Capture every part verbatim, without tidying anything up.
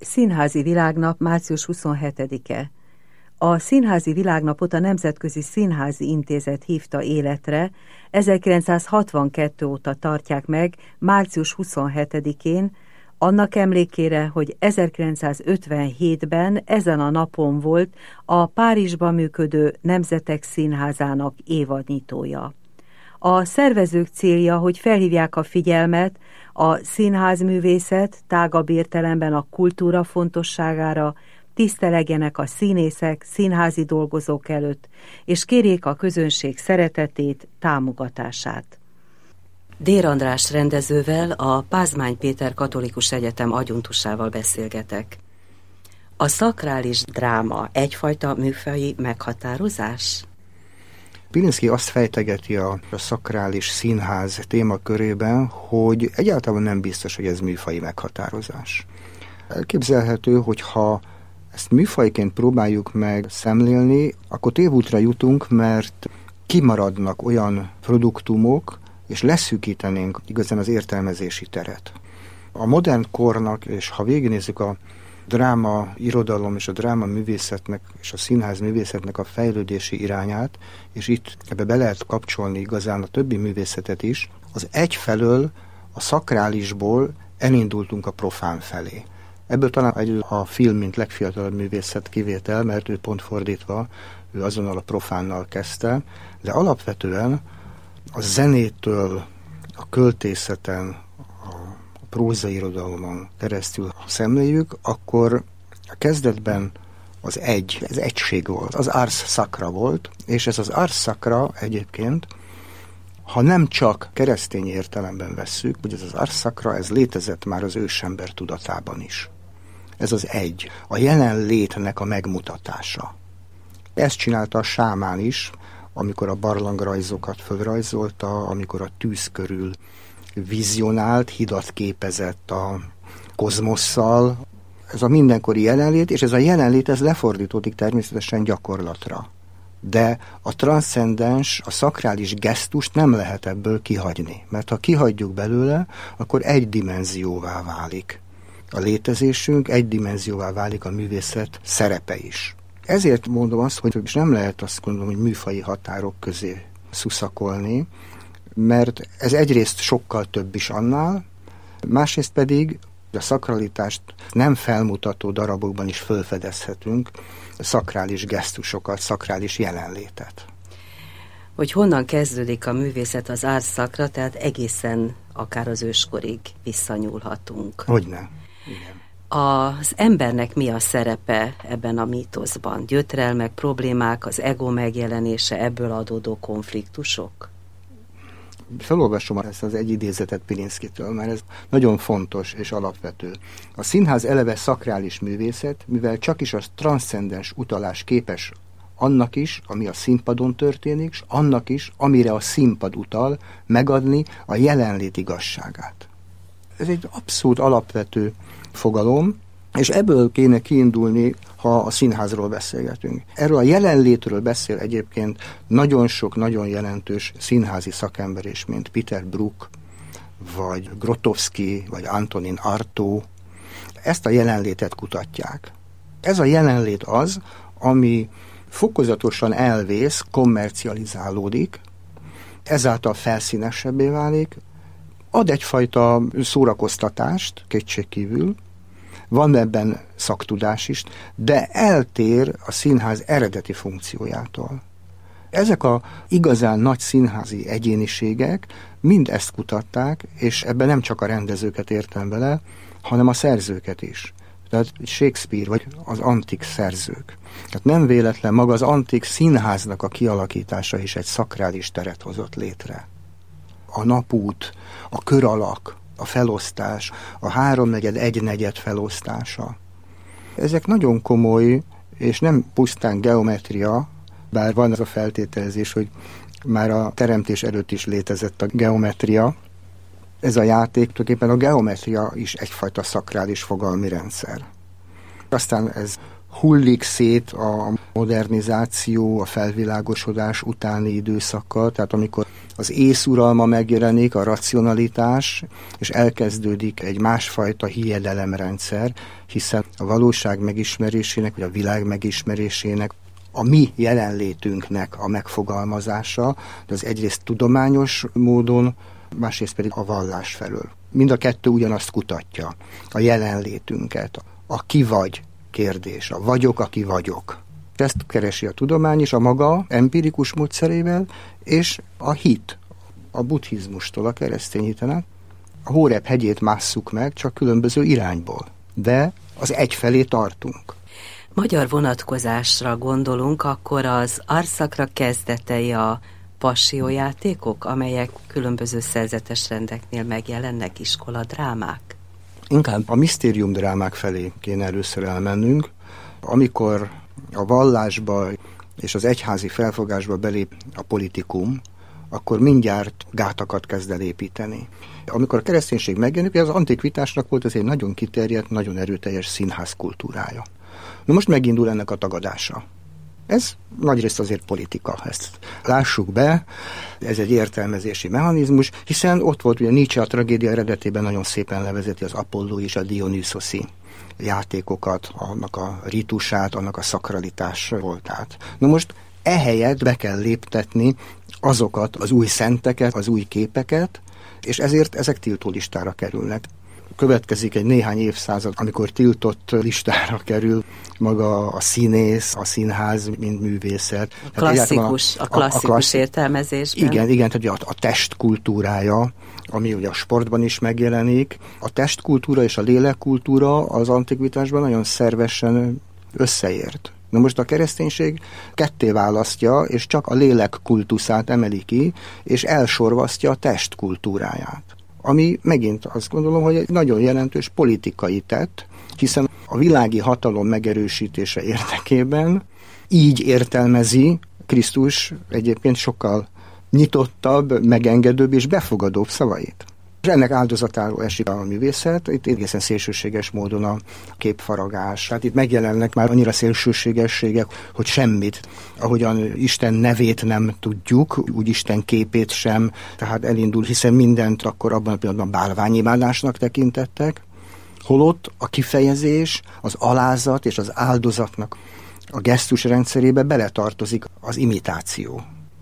Színházi Világnap, március huszonhetedike. A Színházi Világnapot a Nemzetközi Színházi Intézet hívta életre, ezerkilencszázhatvankettő óta tartják meg március huszonhetedikén, annak emlékére, hogy ezerkilencszázötvenhétben ezen a napon volt a Párizsban működő Nemzetek Színházának évadnyitója. A szervezők célja, hogy felhívják a figyelmet a színházművészet tágabb értelemben a kultúra fontosságára, tisztelegjenek a színészek, színházi dolgozók előtt, és kérjék a közönség szeretetét, támogatását. Dér András rendezővel, a Pázmány Péter Katolikus Egyetem adjunktusával beszélgetek. A szakrális dráma egyfajta műfaji meghatározás? Pilinszky azt fejtegeti a, a szakrális színház témakörében, hogy egyáltalán nem biztos, hogy ez műfaji meghatározás. Elképzelhető, hogy ha ezt műfajként próbáljuk meg szemlélni, akkor tévútra jutunk, mert kimaradnak olyan produktumok, és leszűkítenénk igazán az értelmezési teret. A modern kornak, és ha végignézzük a dráma irodalom és a dráma művészetnek és a színház művészetnek a fejlődési irányát, és itt ebbe be lehet kapcsolni igazán a többi művészetet is, az egyfelől a szakrálisból elindultunk a profán felé. Ebből talán egy a film, mint legfiatalabb művészet kivétel, mert ő pont fordítva, ő azonnal a profánnal kezdte, de alapvetően a zenétől, a költészeten, a prózairodalomon keresztül, ha szemléljük, akkor a kezdetben az egy, ez egység volt, az ars sacra volt, és ez az ars sacra egyébként, ha nem csak keresztény értelemben vesszük, hogy ez az ars sacra, ez létezett már az ősember tudatában is. Ez az egy, a jelenlétnek a megmutatása. Ezt csinálta a sámán is, amikor a barlangrajzokat fölrajzolta, amikor a tűz körül vizionált, hidat képezett a kozmosszal. Ez a mindenkori jelenlét, és ez a jelenlét ez lefordítódik természetesen gyakorlatra. De a transzcendens, a szakrális gesztust nem lehet ebből kihagyni, mert ha kihagyjuk belőle, akkor egy dimenzióvá válik a létezésünk, egy dimenzióvá válik a művészet szerepe is. Ezért mondom azt, hogy nem lehet azt gondolom, hogy műfaji határok közé szuszakolni, mert ez egyrészt sokkal több is annál, másrészt pedig a szakralitást nem felmutató darabokban is felfedezhetünk szakrális gesztusokat, szakrális jelenlétet. Hogy honnan kezdődik a művészet az ars sacra, tehát egészen akár az őskorig visszanyúlhatunk. Hogyne. Igen. Az embernek mi a szerepe ebben a mítoszban? Gyötrelmek, problémák, az ego megjelenése, ebből adódó konfliktusok? Felolvasom ezt az egy idézetet Pilinszkytől, mert ez nagyon fontos és alapvető. A színház eleve szakrális művészet, mivel csak is a transzcendens utalás képes annak is, ami a színpadon történik, és annak is, amire a színpad utal, megadni a jelenlét igazságát. Ez egy abszolút alapvető fogalom, és ebből kéne kiindulni, ha a színházról beszélgetünk. Erről a jelenlétről beszél egyébként nagyon sok, nagyon jelentős színházi szakember is, mint Peter Brook, vagy Grotowski, vagy Antonin Artaud. Ezt a jelenlétet kutatják. Ez a jelenlét az, ami fokozatosan elvész, kommercializálódik, ezáltal felszínesebbé válik, ad egyfajta szórakoztatást, kétségkívül, van ebben szaktudás is, de eltér a színház eredeti funkciójától. Ezek a igazán nagy színházi egyéniségek mind ezt kutatták, és ebben nem csak a rendezőket értem bele, hanem a szerzőket is. Tehát Shakespeare, vagy az antik szerzők. Tehát nem véletlen maga az antik színháznak a kialakítása is egy szakrális teret hozott létre. A napút, a köralak, a felosztás, a háromnegyed, egynegyed felosztása. Ezek nagyon komoly, és nem pusztán geometria, bár van az a feltételezés, hogy már a teremtés előtt is létezett a geometria. Ez a játék, tulajdonképpen a geometria is egyfajta szakrális fogalmi rendszer. Aztán ez hullik szét a modernizáció, a felvilágosodás utáni időszakkal, tehát amikor az észuralma megjelenik, a racionalitás, és elkezdődik egy másfajta hiedelemrendszer, hiszen a valóság megismerésének, vagy a világ megismerésének, a mi jelenlétünknek a megfogalmazása, de az egyrészt tudományos módon, másrészt pedig a vallás felől. Mind a kettő ugyanazt kutatja, a jelenlétünket, a ki vagy kérdés, a vagyok, aki vagyok. Ezt keresi a tudomány is a maga empirikus módszerével, és a hit, a buddhizmustól a keresztény hitenek. A Hóreb hegyét másszuk meg, csak különböző irányból, de az egy felé tartunk. Magyar vonatkozásra gondolunk, akkor az Arszakra kezdetei a passió-játékok, amelyek különböző szerzetes rendeknél megjelennek, iskoladrámák? Inkább a misztériumdrámák felé kéne először elmennünk, amikor a vallásba és az egyházi felfogásba belép a politikum, akkor mindjárt gátakat kezd el építeni. Amikor a kereszténység megjelenik, az antikvitásnak volt ez egy nagyon kiterjedt, nagyon erőteljes színház kultúrája. Na most megindul ennek a tagadása. Ez nagyrészt azért politika, ezt lássuk be, ez egy értelmezési mechanizmus, hiszen ott volt ugye Nietzsche a tragédia eredetében nagyon szépen levezeti az Apolló és a Dionüszoszi játékokat, annak a ritusát, annak a szakralitás voltát. Na most ehelyett be kell léptetni azokat az új szenteket, az új képeket, és ezért ezek tiltó listára kerülnek. Következik egy néhány évszázad, amikor tiltott listára kerül maga a színész, a színház, mint művészet. A klasszikus, a, a klasszikus a klassz... értelmezésben. Igen, igen, tehát a, a testkultúrája, ami ugye a sportban is megjelenik. A testkultúra és a lélekkultúra az antikvitásban nagyon szervesen összeért. Na most a kereszténység ketté választja, és csak a lélek kultuszát emeli ki, és elsorvasztja a test kultúráját. Ami megint azt gondolom, hogy egy nagyon jelentős politikai tett, hiszen a világi hatalom megerősítése érdekében így értelmezi Krisztus egyébként sokkal nyitottabb, megengedőbb és befogadóbb szavait. És ennek áldozatáról esik a művészet, itt egészen szélsőséges módon a képfaragás. Hát itt megjelennek már annyira szélsőségességek, hogy semmit, ahogyan Isten nevét nem tudjuk, úgy Isten képét sem, tehát elindul, hiszen mindent akkor abban a pillanatban bálványimádásnak tekintettek, holott a kifejezés, az alázat és az áldozatnak a gesztus rendszerébe beletartozik az imitáció.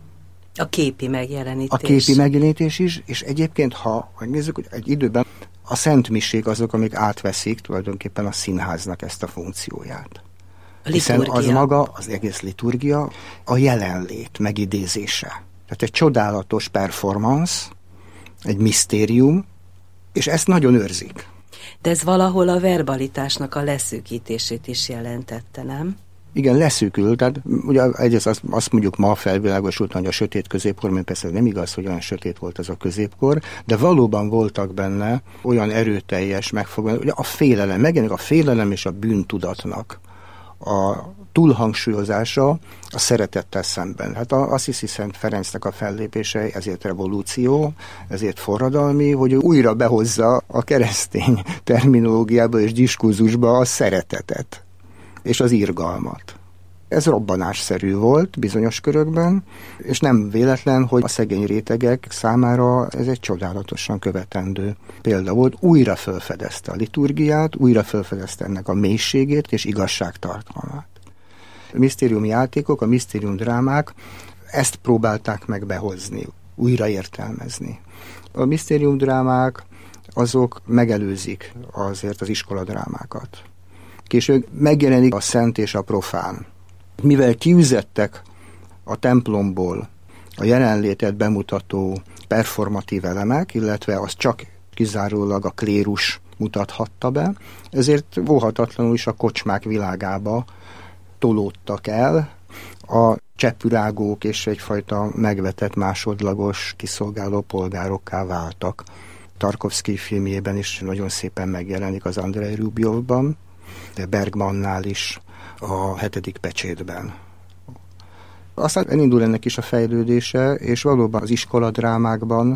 A képi megjelenítés. A képi megjelenítés is, és egyébként, ha megnézzük, hogy egy időben a szentmisék azok, amik átveszik tulajdonképpen a színháznak ezt a funkcióját. A hiszen az maga, az egész liturgia a jelenlét megidézése. Tehát egy csodálatos performance, egy misztérium, és ezt nagyon őrzik. De ez valahol a verbalitásnak a leszűkítését is jelentette, nem? Igen, leszűkül, tehát ugye egyrészt azt, azt mondjuk ma felvilágosult, hogy a sötét középkor, mert persze nem igaz, hogy olyan sötét volt ez a középkor, de valóban voltak benne olyan erőteljes megfogalmazások, ugye a félelem, megjelenik a félelem és a bűntudatnak a túlhangsúlyozása a szeretettel szemben. Hát az Assisi Szent Ferencnek a fellépése ezért revolúció, ezért forradalmi, hogy ő újra behozza a keresztény terminológiába és diskurzusba a szeretetet és az irgalmat. Ez robbanásszerű volt bizonyos körökben, és nem véletlen, hogy a szegény rétegek számára ez egy csodálatosan követendő példa volt. Újra felfedezte a liturgiát, újra felfedezte ennek a mélységét és igazságtartalmát. A misztérium játékok, a misztérium drámák ezt próbálták meg behozni, újra értelmezni. A misztérium drámák azok megelőzik azért az iskoladrámákat. Később megjelenik a szent és a profán. Mivel kiüzettek a templomból a jelenlétet bemutató performatív elemek, illetve az csak kizárólag a klérus mutathatta be, ezért óhatatlanul is a kocsmák világába tolódtak el, a cseppürágók és egyfajta megvetett másodlagos kiszolgáló polgárokká váltak. Tarkovszky filmjében is nagyon szépen megjelenik az Andrei Rubjovban, de Bergmannál is a hetedik pecsétben. Aztán elindul ennek is a fejlődése, és valóban az iskoladrámákban,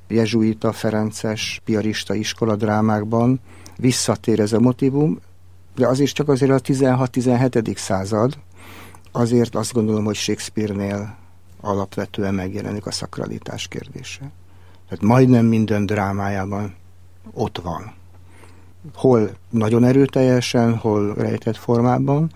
jezsuita, ferences, piarista iskoladrámákban visszatér ez a motívum, De az is csak azért a tizenhat-tizenhetedik század, azért azt gondolom, hogy Shakespeare-nél alapvetően megjelenik a szakralitás kérdése. Tehát majdnem minden drámájában ott van. Hol nagyon erőteljesen, hol rejtett formában,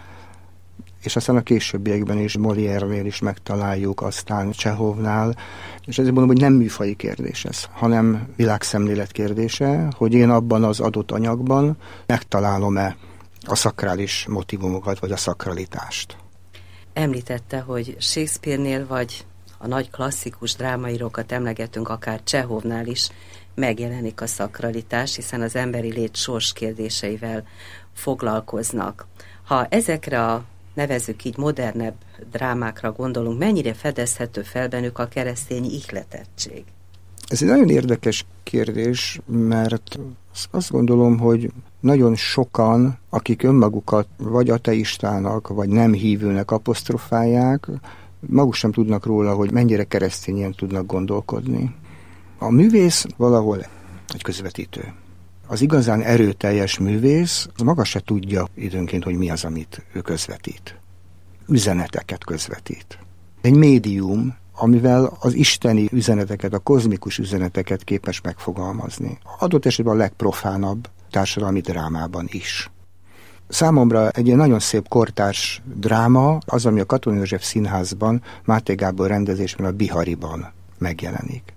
és aztán a későbbiekben is Molière-nél is megtaláljuk, aztán Csehovnál, és ezért mondom, hogy nem műfaji kérdés ez, hanem világszemlélet kérdése, hogy én abban az adott anyagban megtalálom-e a szakrális motivumokat, vagy a szakralitást. Említette, hogy Shakespeare-nél vagy a nagy klasszikus drámaírókat emlegetünk, akár Csehovnál is megjelenik a szakralitás, hiszen az emberi lét sors kérdéseivel foglalkoznak. Ha ezekre a, nevezzük így, modernebb drámákra gondolunk, mennyire fedezhető fel bennük a keresztény ihletettség? Ez egy nagyon érdekes kérdés, mert azt gondolom, hogy nagyon sokan, akik önmagukat vagy ateistának, vagy nem hívőnek apostrofálják, maguk sem tudnak róla, hogy mennyire keresztényen tudnak gondolkodni. A művész valahol egy közvetítő. Az igazán erőteljes művész maga se tudja időnként, hogy mi az, amit ő közvetít. Üzeneteket közvetít. Egy médium, amivel az isteni üzeneteket, a kozmikus üzeneteket képes megfogalmazni. Adott esetben a legprofánabb társadalmi drámában is. Számomra egy ilyen nagyon szép kortárs dráma az, ami a Katona József Színházban, Máté Gábor rendezésben, a Bihariban megjelenik.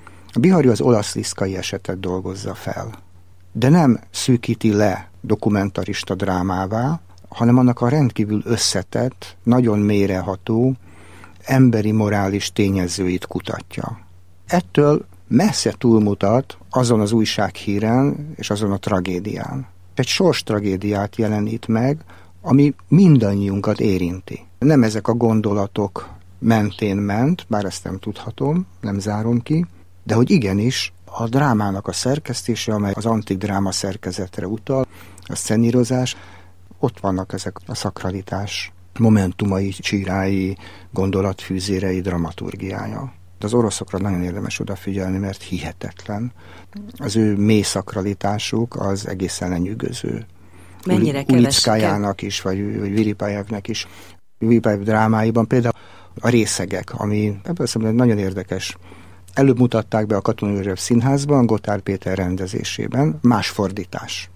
A Bihari az olasz Liszkai esetet dolgozza fel, de nem szűkíti le dokumentarista drámává, hanem annak a rendkívül összetett, nagyon mélyreható, emberi morális tényezőit kutatja. Ettől messze túlmutat azon az újsághíren és azon a tragédián. Egy sors tragédiát jelenít meg, ami mindannyiunkat érinti. Nem ezek a gondolatok mentén ment, bár ezt nem tudhatom, nem zárom ki, de hogy igenis a drámának a szerkesztése, amely az antik dráma szerkezetre utal, a szenírozás, ott vannak ezek a szakralitás momentumai, csírái, gondolatfűzérei, dramaturgiája. De az oroszokra nagyon érdemes odafigyelni, mert hihetetlen. Az ő mély szakralitásuk az egészen lenyűgöző. Mennyire keves? Ulickájának is, vagy, vagy Viripályáknak is. Viripályák drámáiban például a részegek, ami ebből szemben nagyon érdekes. Előbb mutatták be a Katona József Színházban, Gotthárd Péter rendezésében, más fordítás.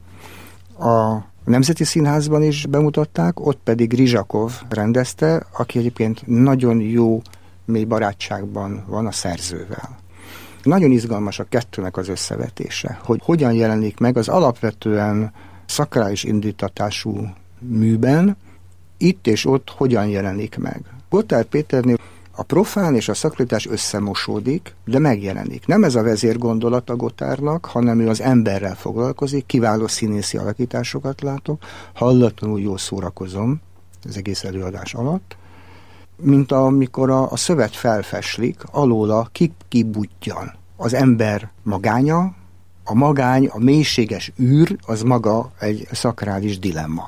A Nemzeti Színházban is bemutatták, ott pedig Rizsakov rendezte, aki egyébként nagyon jó mély barátságban van a szerzővel. Nagyon izgalmas a kettőnek az összevetése, hogy hogyan jelenik meg az alapvetően szakrális indítatású műben, itt és ott hogyan jelenik meg. Gotthárd Péternél a profán és a szakralitás összemosódik, de megjelenik. Nem ez a vezérgondolat a Gotthárnak, hanem ő az emberrel foglalkozik, kiváló színészi alakításokat látok, hallatlanul jól szórakozom az egész előadás alatt, mint amikor a, a szövet felfeslik, alóla kibudjan. Az ember magánya, a magány, a mélységes űr, az maga egy szakrális dilemma.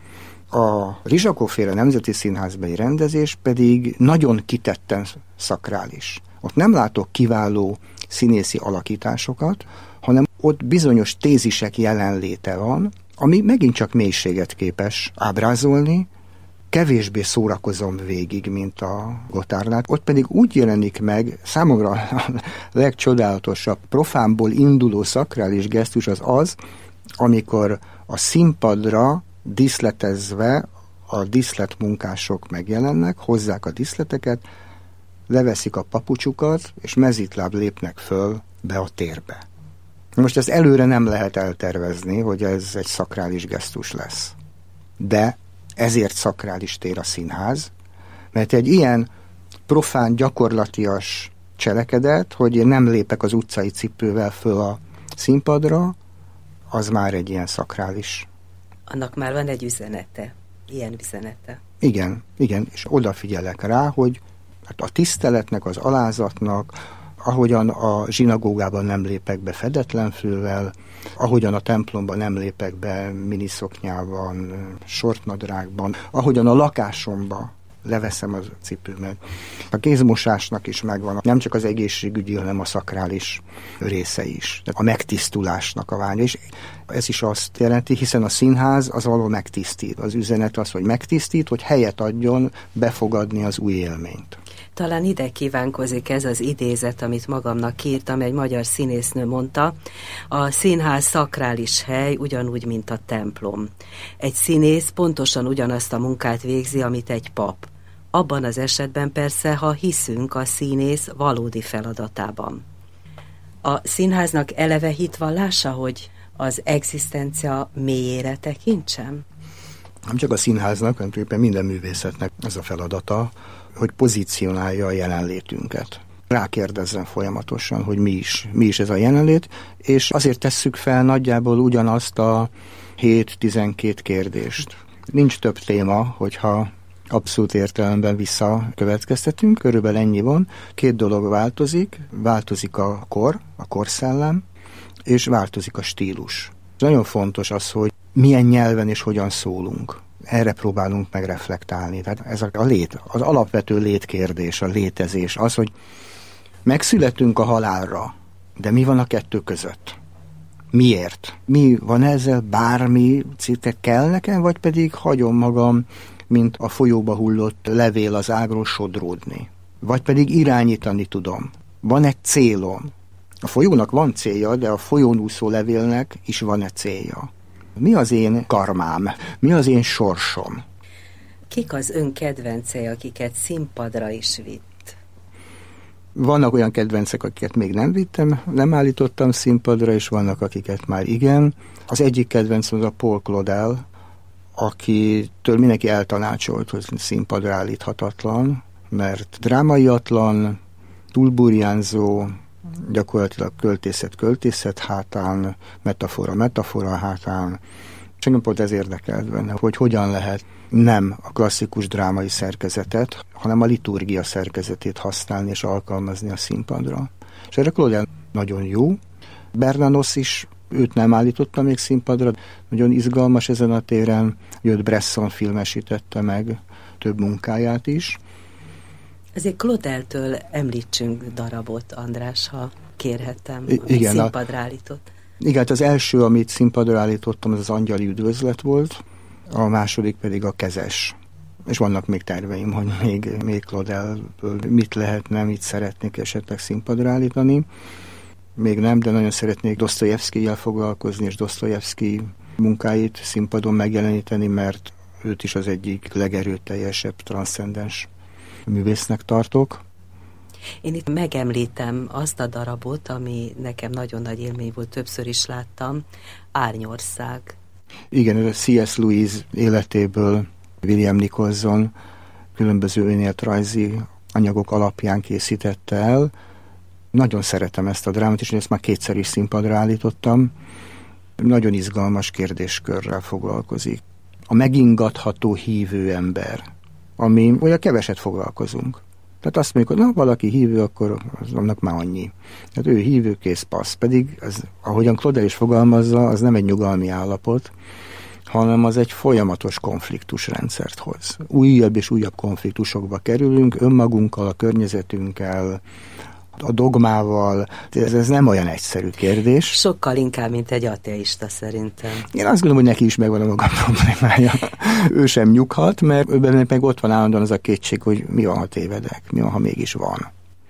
A Rizsakov-féle Nemzeti Színházbeli rendezés pedig nagyon kitetten szakrális. Ott nem látok kiváló színészi alakításokat, hanem ott bizonyos tézisek jelenléte van, ami megint csak mélységet képes ábrázolni, kevésbé szórakozom végig, mint a Gotthárnál. Ott pedig úgy jelenik meg, számomra a legcsodálatosabb, profánból induló szakrális gesztus az az, amikor a színpadra díszletezve a díszletmunkások megjelennek, hozzák a díszleteket, leveszik a papucsukat, és mezitláb lépnek föl be a térbe. Most ezt előre nem lehet eltervezni, hogy ez egy szakrális gesztus lesz. De ezért szakrális tér a színház, mert egy ilyen profán, gyakorlatias cselekedet, hogy én nem lépek az utcai cipővel föl a színpadra, az már egy ilyen szakrális. Annak már van egy üzenete, ilyen üzenete. Igen, igen, és odafigyelek rá, hogy hát a tiszteletnek, az alázatnak, ahogyan a zsinagógában nem lépek be fedetlen fülvel, ahogyan a templomban nem lépek be miniszoknyában, sortnadrágban, ahogyan a lakásomba leveszem a cipőmet. A kézmosásnak is megvan, nem csak az egészségügyi, hanem a szakrális része is. A megtisztulásnak a vágya. És ez is azt jelenti, hiszen a színház az való megtisztít. Az üzenet az, hogy megtisztít, hogy helyet adjon befogadni az új élményt. Talán ide kívánkozik ez az idézet, amit magamnak írtam, egy magyar színésznő mondta, a színház szakrális hely ugyanúgy, mint a templom. Egy színész pontosan ugyanazt a munkát végzi, amit egy pap. Abban az esetben persze, ha hiszünk a színész valódi feladatában. A színháznak eleve hitvallása, hogy az egzisztencia mélyére tekintsem? Nem csak a színháznak, hanem tulajdonképpen minden művészetnek ez a feladata, hogy pozícionálja a jelenlétünket. Rákérdezzen folyamatosan, hogy mi is, mi is ez a jelenlét, és azért tesszük fel nagyjából ugyanazt a hét-tizenkét kérdést. Nincs több téma, hogyha abszolút értelemben visszakövetkeztetünk, körülbelül ennyi van. Két dolog változik, változik a kor, a korszellem, és változik a stílus. Nagyon fontos az, hogy milyen nyelven és hogyan szólunk. Erre próbálunk meg reflektálni. Tehát ez a lét, az alapvető létkérdés, a létezés, az, hogy megszületünk a halálra, de mi van a kettő között? Miért? Mi van ezzel? Bármi cikke kell nekem, vagy pedig hagyom magam, mint a folyóba hullott levél az ágról sodródni? Vagy pedig irányítani tudom? Van egy célom? A folyónak van célja, de a folyón úszó levélnek is van egy célja. Mi az én karmám? Mi az én sorsom? Kik az ön kedvencei, akiket színpadra is vitt? Vannak olyan kedvencek, akiket még nem vittem, nem állítottam színpadra, és vannak, akiket már igen. Az egyik kedvencem az a Paul Claudel, akitől mindenki eltanácsolt, hogy színpadra állíthatatlan, mert drámaiatlan, túlburjánzó, gyakorlatilag költészet költészet hátán, metafora metafora hátán. És engem pont ez érdekelt benne, hogy hogyan lehet nem a klasszikus drámai szerkezetet, hanem a liturgia szerkezetét használni és alkalmazni a színpadra. És erre Claudel nagyon jó. Bernanos is, őt nem állította még színpadra, nagyon izgalmas ezen a téren, őt Bresson filmesítette meg több munkáját is. Ezért Claudeltől említsünk darabot, András, ha kérhetem, I- igen, színpadra állított. Igen, az első, amit színpadra állítottam, az az Angyali üdvözlet volt, a második pedig a Kezes. És vannak még terveim, hogy még, még Claudelből mit lehetne, mit szeretnék esetleg színpadra állítani. Még nem, de nagyon szeretnék Dosztojevszkijjel foglalkozni, és Dosztojevszkij munkáit színpadon megjeleníteni, mert őt is az egyik legerőteljesebb, transzcendens művésznek tartok. Én itt megemlítem azt a darabot, ami nekem nagyon nagy élmény volt, többször is láttam, Árnyország. Igen, ez a C S. Lewis életéből William Nicholson különböző önéletrajzi anyagok alapján készítette el. Nagyon szeretem ezt a drámát, és ezt már kétszer is színpadra állítottam. Nagyon izgalmas kérdéskörrel foglalkozik. A megingatható hívő ember, ami olyan keveset foglalkozunk. Tehát azt mondjuk, hogy na, valaki hívő, akkor az, annak már annyi. Tehát ő hívő, kész, passz. Pedig, az, ahogyan Claudel is fogalmazza, az nem egy nyugalmi állapot, hanem az egy folyamatos konfliktusrendszert hoz. Újabb és újabb konfliktusokba kerülünk, önmagunkkal, a környezetünkkel, a dogmával. Ez, ez nem olyan egyszerű kérdés. Sokkal inkább, mint egy ateista szerintem. Én azt gondolom, hogy neki is megvan a maga problémája. Ő sem nyughat, mert őben meg ott van állandóan az a kétség, hogy mi van, ha tévedek, mi van, ha mégis van.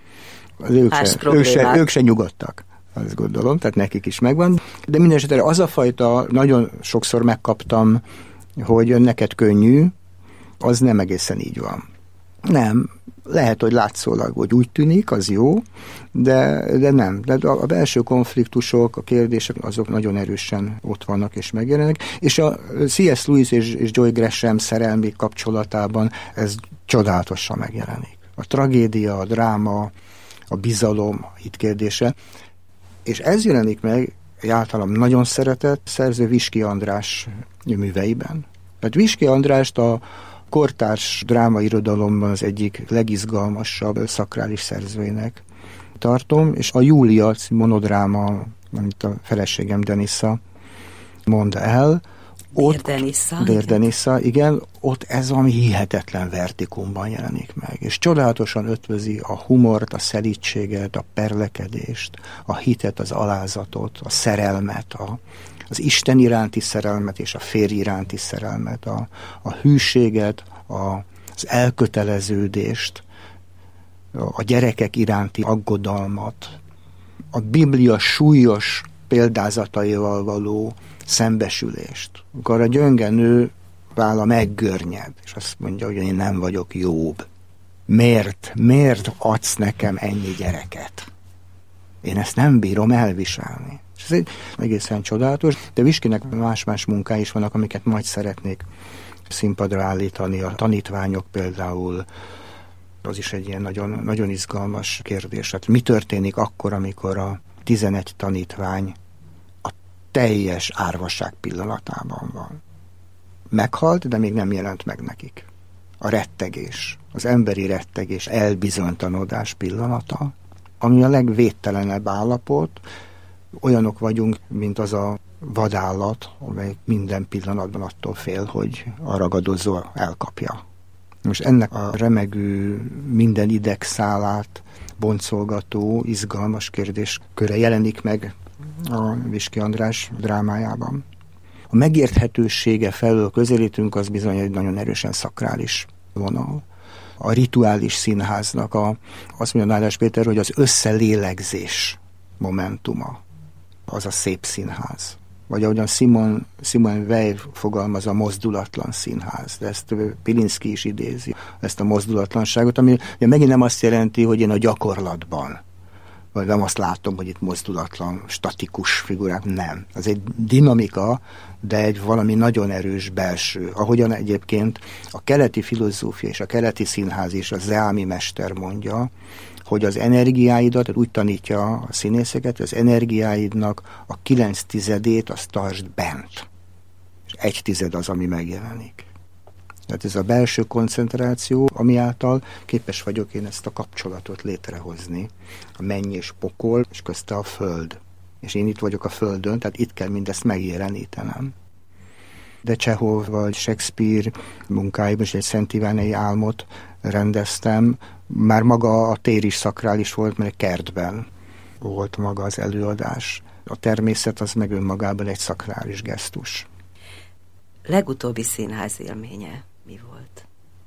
Az ők, se, ők, se, ők se nyugodtak, azt gondolom, tehát nekik is megvan. De minden esetre az a fajta, nagyon sokszor megkaptam, hogy neked könnyű, az nem egészen így van. Nem. Lehet, hogy látszólag, hogy úgy tűnik, az jó, de, de nem. De a, a belső konfliktusok, a kérdések, azok nagyon erősen ott vannak és megjelennek. És a C S. Lewis és, és Joy Gresham szerelmi kapcsolatában ez csodálatosan megjelenik. A tragédia, a dráma, a bizalom, a hit kérdése. És ez jelenik meg egy általam nagyon szeretett szerző Viski András műveiben. Tehát Viski Andrást a kortárs drámairodalomban az egyik legizgalmasabb szakrális szerzőinek tartom, és a Júlia monodráma, amit a feleségem Denisa mond el, Dérdenissza. Dérdenissza, igen, ott ez valami hihetetlen vertikumban jelenik meg, és csodálatosan ötvözi a humort, a szelídséget, a perlekedést, a hitet, az alázatot, a szerelmet, a, az Isten iránti szerelmet és a férj iránti szerelmet, a, a hűséget, a, az elköteleződést, a gyerekek iránti aggodalmat, a Biblia súlyos példázataival való szembesülést. Akkor a gyönge nő válla meggörnyed, és azt mondja, hogy én nem vagyok jobb. Miért? Miért adsz nekem ennyi gyereket? Én ezt nem bírom elviselni. És ez egy egészen csodálatos, de Viskinek más-más munkái is vannak, amiket majd szeretnék színpadra állítani. A tanítványok például, az is egy ilyen nagyon, nagyon izgalmas kérdés. Hát mi történik akkor, amikor a tizenegy tanítvány a teljes árvaság pillanatában van? Meghalt, de még nem jelent meg nekik. A rettegés, az emberi rettegés, elbizonytalanodás pillanata, ami a legvédtelenebb állapot. Olyanok vagyunk, mint az a vadállat, amely minden pillanatban attól fél, hogy a ragadozó elkapja. Most ennek a remegő, minden idegszálát boncolgató, izgalmas kérdésköre jelenik meg a Viski András drámájában. A megérthetősége felől közelítünk, az bizony egy nagyon erősen szakrális vonal. A rituális színháznak, a, azt mondja Nádas Péter, hogy az összelélegzés momentuma, az a szép színház. Vagy ahogyan Simon, Simon Weil fogalmaz, a mozdulatlan színház, de ezt Pilinszky is idézi, ezt a mozdulatlanságot, ami ugye megint nem azt jelenti, hogy én a gyakorlatban, vagy nem azt látom, hogy itt mozdulatlan, statikus figurák, nem. Ez egy dinamika, de egy valami nagyon erős belső. Ahogyan egyébként a keleti filozófia és a keleti színház is, a Zeami mester mondja, hogy az energiáidat, úgy tanítja a színészeket, hogy az energiáidnak a kilenc tizedét azt tartsd bent. És egy tized az, ami megjelenik. Tehát ez a belső koncentráció, ami által képes vagyok én ezt a kapcsolatot létrehozni. A menny és pokol, és közte a föld. És én itt vagyok a földön, tehát itt kell mindezt megjelenítenem. De Csehov vagy Shakespeare munkáiban is egy Szent Iványi álmot rendeztem. Már maga a tér is szakrális volt, mert kertben volt maga az előadás. A természet az meg önmagában egy szakrális gesztus. Legutóbbi színház élménye mi volt?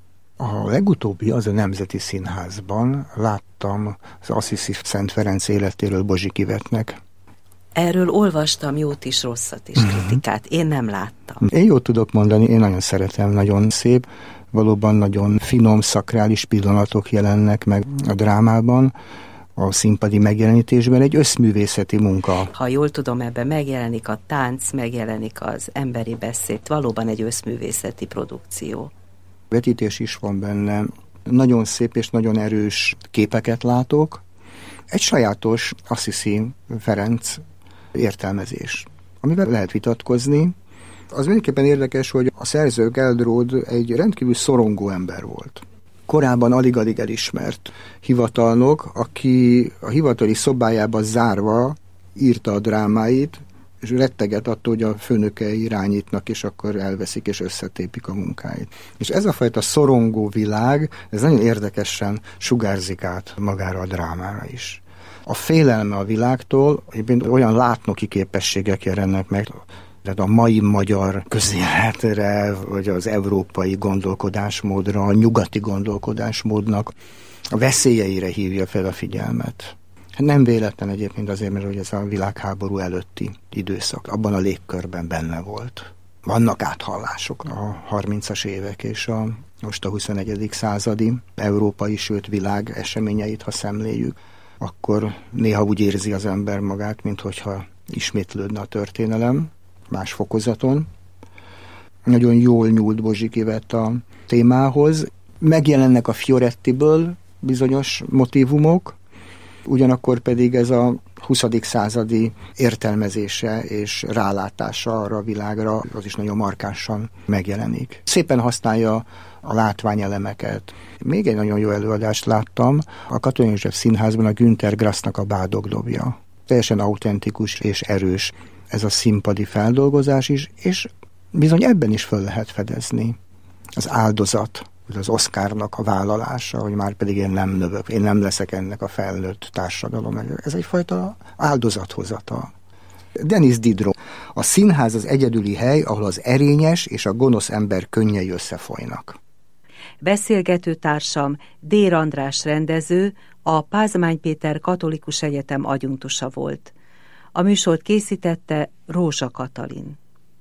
A legutóbbi az a Nemzeti Színházban. Láttam az Assisi Szent Ferenc életéről Bozsik Ivetnek. Erről olvastam jót is, rosszat is, kritikát. Én nem láttam. Én jót tudok mondani, én nagyon szeretem, nagyon szép. Valóban nagyon finom, szakrális pillanatok jelennek meg a drámában, a színpadi megjelenítésben, egy összművészeti munka. Ha jól tudom, ebben megjelenik a tánc, megjelenik az emberi beszéd, valóban egy összművészeti produkció. Vetítés is van benne, nagyon szép és nagyon erős képeket látok. Egy sajátos Assisi Ferenc értelmezés, amivel lehet vitatkozni. Az mindenképpen érdekes, hogy a szerző Geldród egy rendkívül szorongó ember volt. Korábban alig-alig elismert hivatalnok, aki a hivatali szobájába zárva írta a drámáit, és retteget attól, hogy a főnökei irányítnak, és akkor elveszik, és összetépik a munkáit. És ez a fajta szorongó világ, ez nagyon érdekesen sugárzik át magára a drámára is. A félelme a világtól, olyan látnoki képességek jelennek meg, tehát a mai magyar közéletre, vagy az európai gondolkodásmódra, a nyugati gondolkodásmódnak a veszélyeire hívja fel a figyelmet. Nem véletlen egyébként azért, mert ez a világháború előtti időszak, abban a légkörben benne volt. Vannak áthallások a harmincas évek és a most a huszonegyedik századi európai, sőt világ eseményeit, ha szemléljük, akkor néha úgy érzi az ember magát, minthogyha ismétlődne a történelem, más fokozaton. Nagyon jól nyúlt Bozsik Ivett a témához. Megjelennek a Fiorettiből bizonyos motívumok, ugyanakkor pedig ez a huszadik századi értelmezése és rálátása arra a világra, az is nagyon markánsan megjelenik. Szépen használja a látványelemeket. Még egy nagyon jó előadást láttam, a Katona József Színházban a Günter Grassnak a Bádogdobja. Teljesen autentikus és erős ez a színpadi feldolgozás is, és bizony ebben is föl lehet fedezni az áldozat, az Oscarnak a vállalása, hogy már pedig én nem növök, én nem leszek ennek a felnőtt társadalom. Ez egyfajta áldozathozatal. Denis Diderot: a színház az egyedüli hely, ahol az erényes és a gonosz ember könnyei összefolynak. Beszélgető társam Dér András rendező, a Pázmány Péter Katolikus Egyetem adjunktusa volt. A műsort készítette Rózsa Katalin.